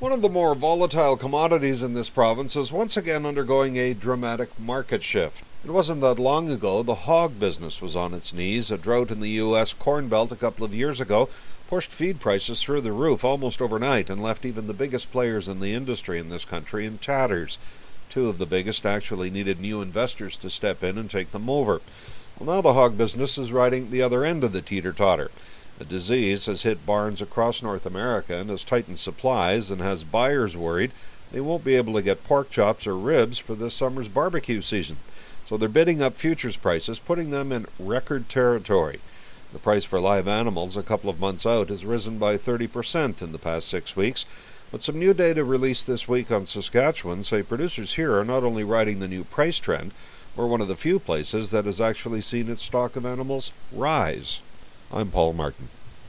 One of the more volatile commodities in this province is once again undergoing a dramatic market shift. It wasn't that long ago the hog business was on its knees. A drought in the U.S. Corn Belt a couple of years ago pushed feed prices through the roof almost overnight and left even the biggest players in the industry in this country in tatters. Two of the biggest actually needed new investors to step in and take them over. Well, now the hog business is riding the other end of the teeter-totter. A disease has hit barns across North America and has tightened supplies and has buyers worried they won't be able to get pork chops or ribs for this summer's barbecue season. So they're bidding up futures prices, putting them in record territory. The price for live animals a couple of months out has risen by 30% in the past 6 weeks. But some new data released this week on Saskatchewan say producers here are not only riding the new price trend, we're one of the few places that has actually seen its stock of animals rise. I'm Paul Martin.